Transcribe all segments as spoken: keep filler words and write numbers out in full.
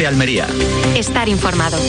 COPE Almería. Estar informado.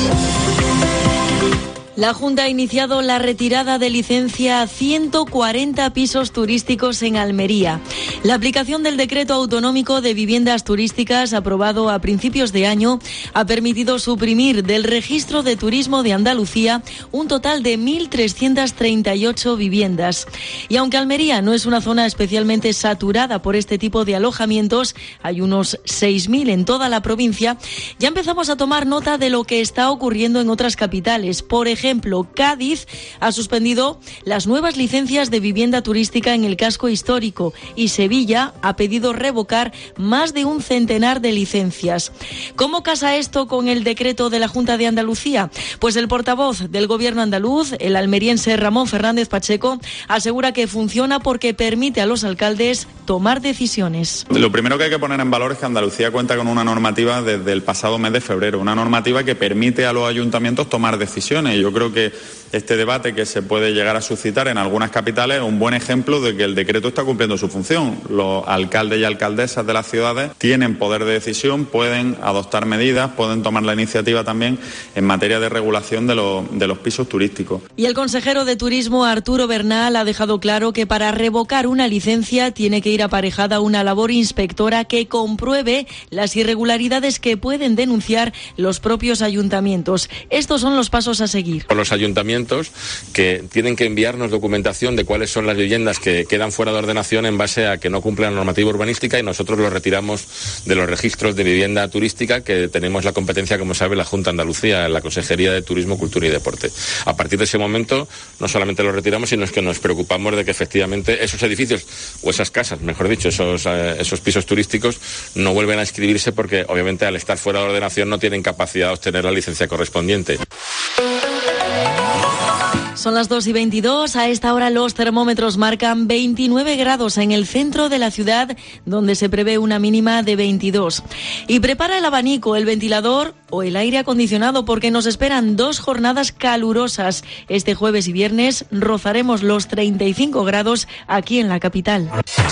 La Junta ha iniciado la retirada de licencia a ciento cuarenta pisos turísticos en Almería. La aplicación del decreto autonómico de viviendas turísticas aprobado a principios de año ha permitido suprimir del registro de turismo de Andalucía un total de mil trescientas treinta y ocho viviendas. Y aunque Almería no es una zona especialmente saturada por este tipo de alojamientos, hay unos seis mil en toda la provincia, ya empezamos a tomar nota de lo que está ocurriendo en otras capitales. Por ejemplo, Por ejemplo, Cádiz ha suspendido las nuevas licencias de vivienda turística en el casco histórico y Sevilla ha pedido revocar más de un centenar de licencias. ¿Cómo casa esto con el decreto de la Junta de Andalucía? Pues el portavoz del Gobierno andaluz, el almeriense Ramón Fernández Pacheco, asegura que funciona porque permite a los alcaldes tomar decisiones. Lo primero que hay que poner en valor es que Andalucía cuenta con una normativa desde el pasado mes de febrero, una normativa que permite a los ayuntamientos tomar decisiones. Yo creo que este debate que se puede llegar a suscitar en algunas capitales es un buen ejemplo de que el decreto está cumpliendo su función. Los alcaldes y alcaldesas de las ciudades tienen poder de decisión, pueden adoptar medidas, pueden tomar la iniciativa también en materia de regulación de, lo, de los pisos turísticos. Y el consejero de Turismo, Arturo Bernal, ha dejado claro que para revocar una licencia tiene que ir aparejada una labor inspectora que compruebe las irregularidades que pueden denunciar los propios ayuntamientos. Estos son los pasos a seguir. Por los ayuntamientos que tienen que enviarnos documentación de cuáles son las viviendas que quedan fuera de ordenación en base a que no cumplen la normativa urbanística y nosotros los retiramos de los registros de vivienda turística que tenemos la competencia, como sabe, la Junta de Andalucía, en la Consejería de Turismo, Cultura y Deporte. A partir de ese momento no solamente los retiramos, sino es que nos preocupamos de que efectivamente esos edificios o esas casas, mejor dicho, esos, eh, esos pisos turísticos no vuelven a inscribirse porque obviamente al estar fuera de ordenación no tienen capacidad de obtener la licencia correspondiente. Son las dos y veintidós. A esta hora los termómetros marcan veintinueve grados en el centro de la ciudad, donde se prevé una mínima de veintidós. Y prepara el abanico, el ventilador o el aire acondicionado, porque nos esperan dos jornadas calurosas. Este jueves y viernes rozaremos los treinta y cinco grados aquí en la capital.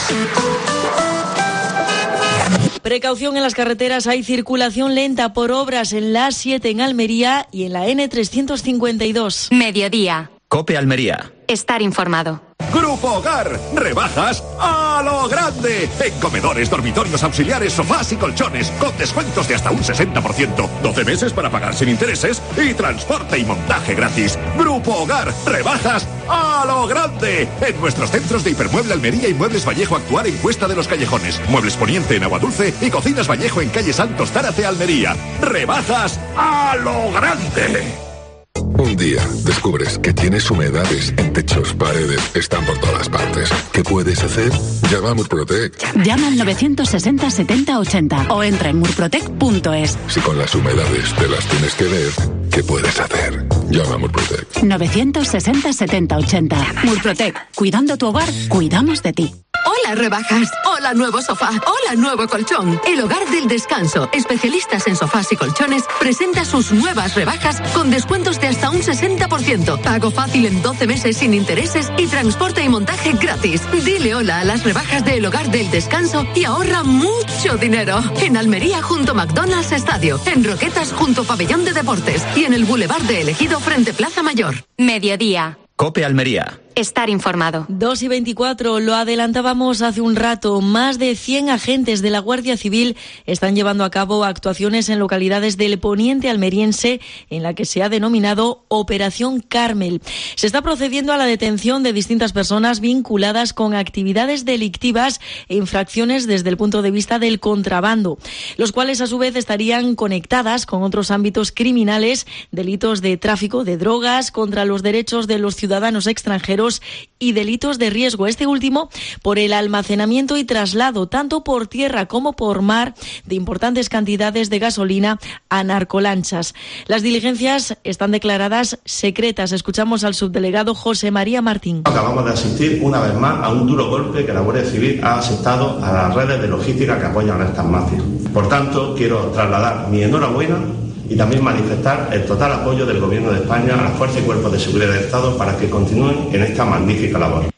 Precaución en las carreteras, hay circulación lenta por obras en la A siete en Almería y en la ene trescientos cincuenta y dos. Mediodía. COPE Almería. Estar informado. Grupo Hogar, rebajas a lo grande. En comedores, dormitorios, auxiliares, sofás y colchones, con descuentos de hasta un sesenta por ciento. doce meses para pagar sin intereses y transporte y montaje gratis. Grupo Hogar, rebajas a lo grande. En nuestros centros de Hipermueble Almería y Muebles Vallejo Actual en Cuesta de los Callejones. Muebles Poniente en Aguadulce y Cocinas Vallejo en calle Santos Zárate, Almería. Rebajas a lo grande. Un día descubres que tienes humedades en techos, paredes, están por todas partes. ¿Qué puedes hacer? Llama a Murprotec. Llama al novecientos sesenta setenta ochenta o entra en murprotec punto es. Si con las humedades te las tienes que ver, ¿qué puedes hacer? Llama a Murprotec. novecientos sesenta setenta ochenta. Murprotec. Cuidando tu hogar, cuidamos de ti. Hola rebajas, hola nuevo sofá, hola nuevo colchón. El Hogar del Descanso, especialistas en sofás y colchones, presenta sus nuevas rebajas con descuentos de hasta un sesenta por ciento. Pago fácil en doce meses sin intereses y transporte y montaje gratis. Dile hola a las rebajas del Hogar del Descanso y ahorra mucho dinero. En Almería junto a McDonald's Estadio, en Roquetas junto a Pabellón de Deportes y en el Boulevard de Ejido frente Plaza Mayor. Mediodía. COPE Almería. Estar informado. dos y veinticuatro, lo adelantábamos hace un rato. Más de cien agentes de la Guardia Civil están llevando a cabo actuaciones en localidades del poniente almeriense en la que se ha denominado Operación Carmel. Se está procediendo a la detención de distintas personas vinculadas con actividades delictivas e infracciones desde el punto de vista del contrabando, los cuales a su vez estarían conectadas con otros ámbitos criminales, delitos de tráfico de drogas, contra los derechos de los ciudadanos extranjeros y delitos de riesgo, este último por el almacenamiento y traslado tanto por tierra como por mar de importantes cantidades de gasolina a narcolanchas. Las diligencias están declaradas secretas. Escuchamos al subdelegado José María Martín. Acabamos de asistir una vez más a un duro golpe que la Guardia Civil ha asestado a las redes de logística que apoyan a estas mafias. Por tanto, quiero trasladar mi enhorabuena y también manifestar el total apoyo del Gobierno de España a las fuerzas y cuerpos de seguridad del Estado para que continúen en esta magnífica labor.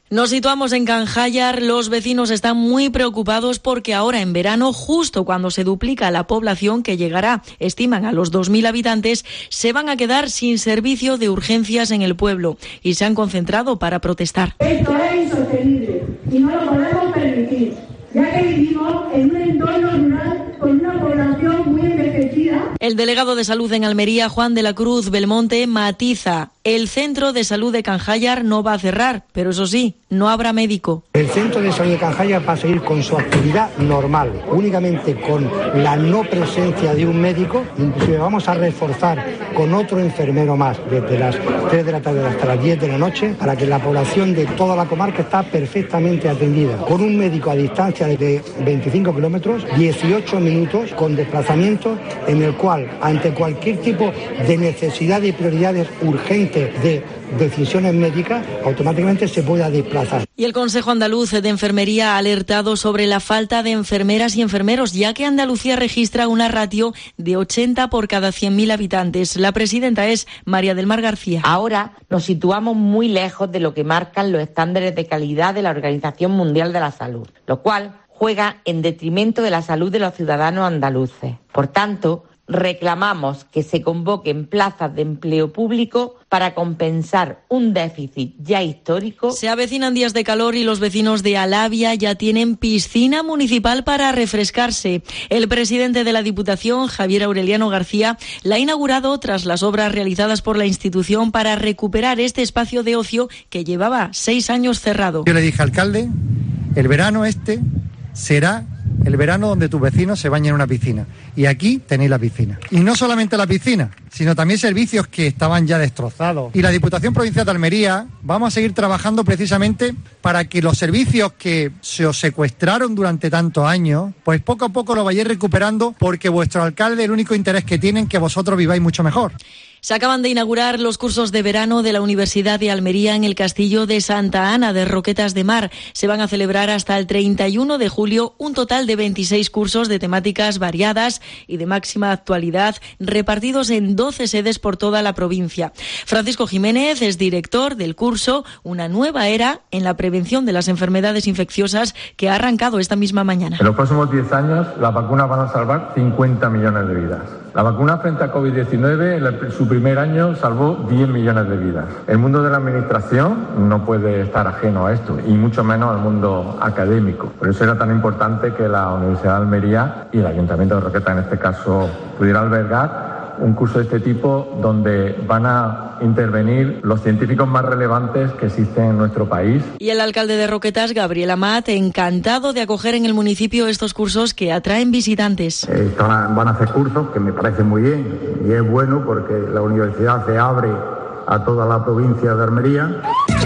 Nos situamos en Canjayar. Los vecinos están muy preocupados porque ahora en verano, justo cuando se duplica la población, que llegará, estiman, a los dos mil habitantes, se van a quedar sin servicio de urgencias en el pueblo y se han concentrado para protestar. Esto es insostenible y no lo podemos permitir, ya que vivimos en un entorno rural con una población muy envejecida. El delegado de Salud en Almería, Juan de la Cruz Belmonte, matiza: el centro de salud de Canjayar no va a cerrar, pero eso sí, no habrá médico. El centro de salud de Canjayar va a seguir con su actividad normal, únicamente con la no presencia de un médico. Inclusive vamos a reforzar con otro enfermero más desde las tres de la tarde hasta las diez de la noche, para que la población de toda la comarca está perfectamente atendida, con un médico a distancia de veinticinco kilómetros, dieciocho minutos, con desplazamiento, en el cual, ante cualquier tipo de necesidad y prioridades urgentes de decisiones médicas, automáticamente se pueda desplazar. Y el Consejo Andaluz de Enfermería ha alertado sobre la falta de enfermeras y enfermeros, ya que Andalucía registra una ratio de ochenta por cada cien mil habitantes. La presidenta es María del Mar García. Ahora nos situamos muy lejos de lo que marcan los estándares de calidad de la Organización Mundial de la Salud, lo cual juega en detrimento de la salud de los ciudadanos andaluces. Por tanto, reclamamos que se convoquen plazas de empleo público para compensar un déficit ya histórico. Se avecinan días de calor y los vecinos de Alavia ya tienen piscina municipal para refrescarse. El presidente de la Diputación, Javier Aureliano García, la ha inaugurado tras las obras realizadas por la institución para recuperar este espacio de ocio que llevaba seis años cerrado. Yo le dije, alcalde, el verano este será el verano donde tus vecinos se bañen en una piscina. Y aquí tenéis la piscina. Y no solamente la piscina, sino también servicios que estaban ya destrozados. Y la Diputación Provincial de Almería vamos a seguir trabajando precisamente para que los servicios que se os secuestraron durante tantos años, pues poco a poco lo vayáis recuperando, porque vuestro alcalde, el único interés que tienen es que vosotros viváis mucho mejor. Se acaban de inaugurar los cursos de verano de la Universidad de Almería en el Castillo de Santa Ana de Roquetas de Mar. Se van a celebrar hasta el treinta y uno de julio un total de veintiséis cursos de temáticas variadas y de máxima actualidad, repartidos en doce sedes por toda la provincia. Francisco Jiménez es director del curso Una nueva era en la prevención de las enfermedades infecciosas, que ha arrancado esta misma mañana. En los próximos diez años, las vacunas van a salvar cincuenta millones de vidas. La vacuna frente a COVID diecinueve, en su primer año, salvó diez millones de vidas. El mundo de la administración no puede estar ajeno a esto, y mucho menos el mundo académico. Por eso era tan importante que la Universidad de Almería y el Ayuntamiento de Roquetas, en este caso, pudiera albergar un curso de este tipo, donde van a intervenir los científicos más relevantes que existen en nuestro país. Y el alcalde de Roquetas, Gabriel Amat, encantado de acoger en el municipio estos cursos que atraen visitantes. Eh, van a hacer cursos que me parecen muy bien, y es bueno porque la universidad se abre a toda la provincia de Almería.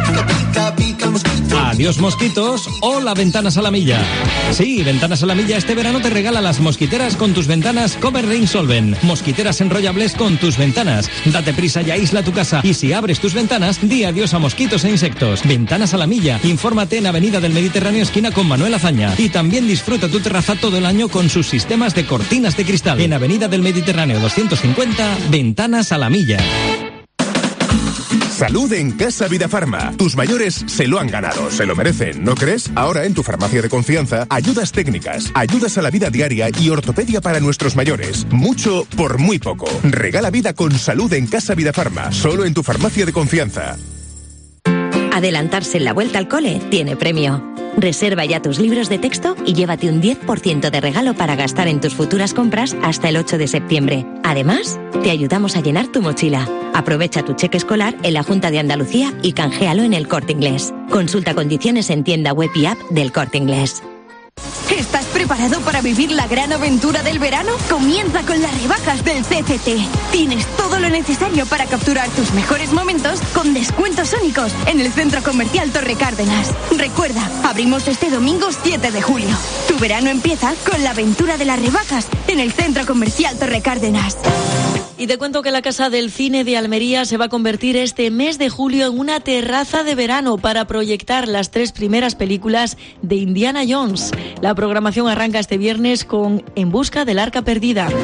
Adiós mosquitos, hola Ventanas a la Milla. Sí, Ventanas a la Milla este verano te regala las mosquiteras con tus ventanas Cover Ring Solvent. Mosquiteras enrollables con tus ventanas. Date prisa y aísla tu casa. Y si abres tus ventanas, di adiós a mosquitos e insectos. Ventanas a la Milla. Infórmate en Avenida del Mediterráneo, esquina con Manuel Azaña. Y también disfruta tu terraza todo el año con sus sistemas de cortinas de cristal. En Avenida del Mediterráneo doscientos cincuenta, Ventanas a la Milla. Salud en Casa Vida Farma. Tus mayores se lo han ganado, se lo merecen, ¿no crees? Ahora en tu farmacia de confianza, ayudas técnicas, ayudas a la vida diaria y ortopedia para nuestros mayores. Mucho por muy poco. Regala vida con salud en Casa Vida Farma, solo en tu farmacia de confianza. Adelantarse en la vuelta al cole tiene premio. Reserva ya tus libros de texto y llévate un diez por ciento de regalo para gastar en tus futuras compras hasta el ocho de septiembre. Además, te ayudamos a llenar tu mochila. Aprovecha tu cheque escolar en la Junta de Andalucía y canjealo en el Corte Inglés. Consulta condiciones en tienda web y app del Corte Inglés. ¿Estás preparado para vivir la gran aventura del verano? Comienza con las rebajas del C C T. Tienes todo lo necesario para capturar tus mejores momentos con descuentos únicos en el Centro Comercial Torre Cárdenas. Recuerda, abrimos este domingo siete de julio. Tu verano empieza con la aventura de las rebajas en el Centro Comercial Torre Cárdenas. Y te cuento que la Casa del Cine de Almería se va a convertir este mes de julio en una terraza de verano para proyectar las tres primeras películas de Indiana Jones. La programación arranca este viernes con En busca del Arca Perdida.